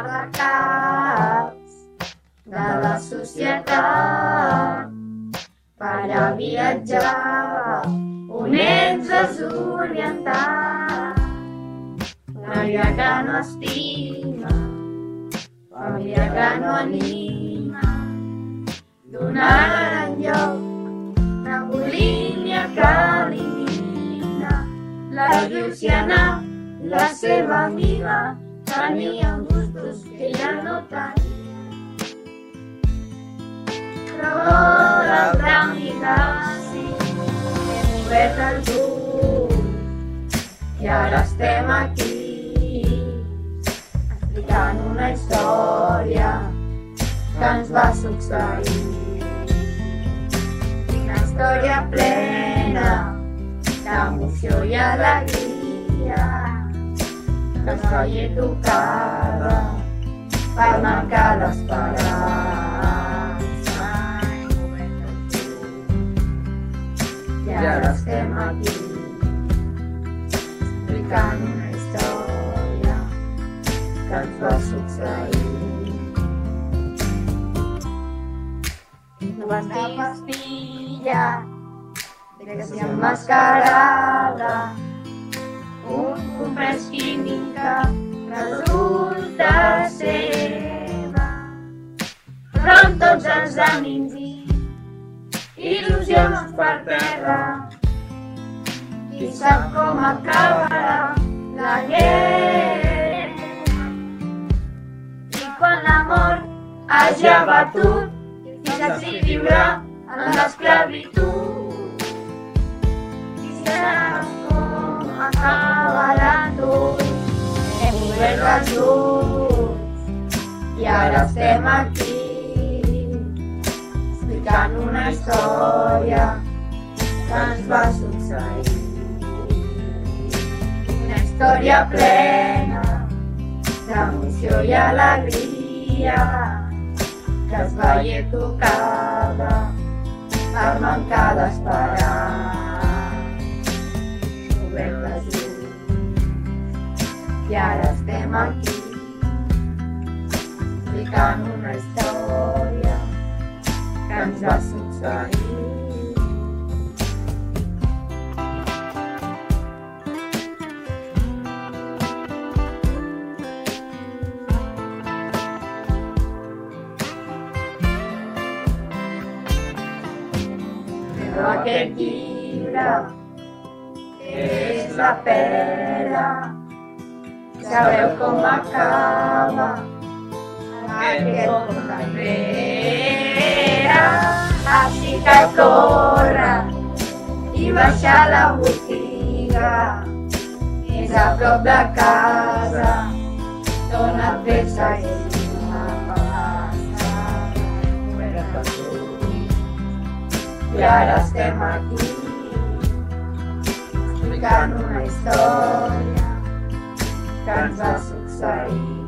mercats de la societat per a viatjar on ets desorientat. La vida que no estima, família que no anima, donar en lloc una bulímia que elimina. La Lluciana, la seva amiga, tenien gustos que ja no tenia. Però del blanc i clàssic hem obert els ulls i ara estem aquí explicant una història que ens va succeir. Una història plena d'emoció i alegria que es veia tocada per mancar l'esperança. I ara estem aquí explicant una història que ens va succeir. Una pastilla que s'hi emmascarada, un comprès químic que resulta seva, però amb tots els ànims i il·lusions per terra. Qui sap com acabarà la guerra i quan la mort hagi abatut fins a si viurà en l'esclavitud. Qui sap com acabarà tot. Hem obert els ulls i ara estem aquí explicant una història que ens va succeir. Una història plena d'emoció i alegria que es veia tocada per mancar d'esperança. Obert els ulls i ara estem aquí explicant una història que ens va succeir. Però aquest llibre és la pera. Sabeu com acaba aquest conte enrere. Així que corre i baixa a la botiga, és a prop de casa, dona't pressa i una passa. I ara estem aquí explicant una història que ens va succeir.